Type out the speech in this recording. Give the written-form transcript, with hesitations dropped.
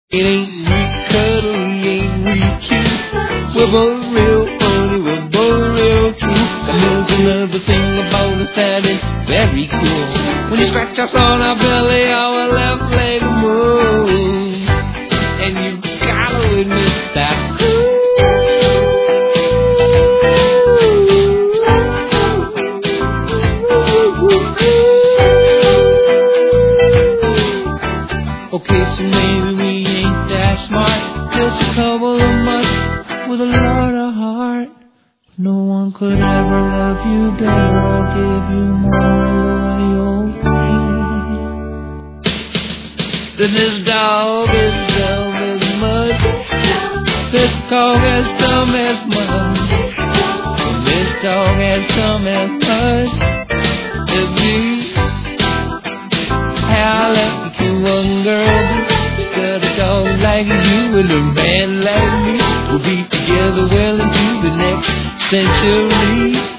It ain't re-cuddle, it ain't re-cute. We're both real funny, we're both real true. And there's another thing about us that is very cool. When you scratch us on our belly, our left leg moves. And you gotta admit that's cool. Okay, so maybe we ain't that smart. Just a couple of months with a lot of heart. No one could ever love you better or give you more loyalty than this dog is dumb as mud. This dog as dumb as mud. This dog as dumb as mud. If you howl to one girl, got a dog like you and a man like me. We'll be together well into the next century.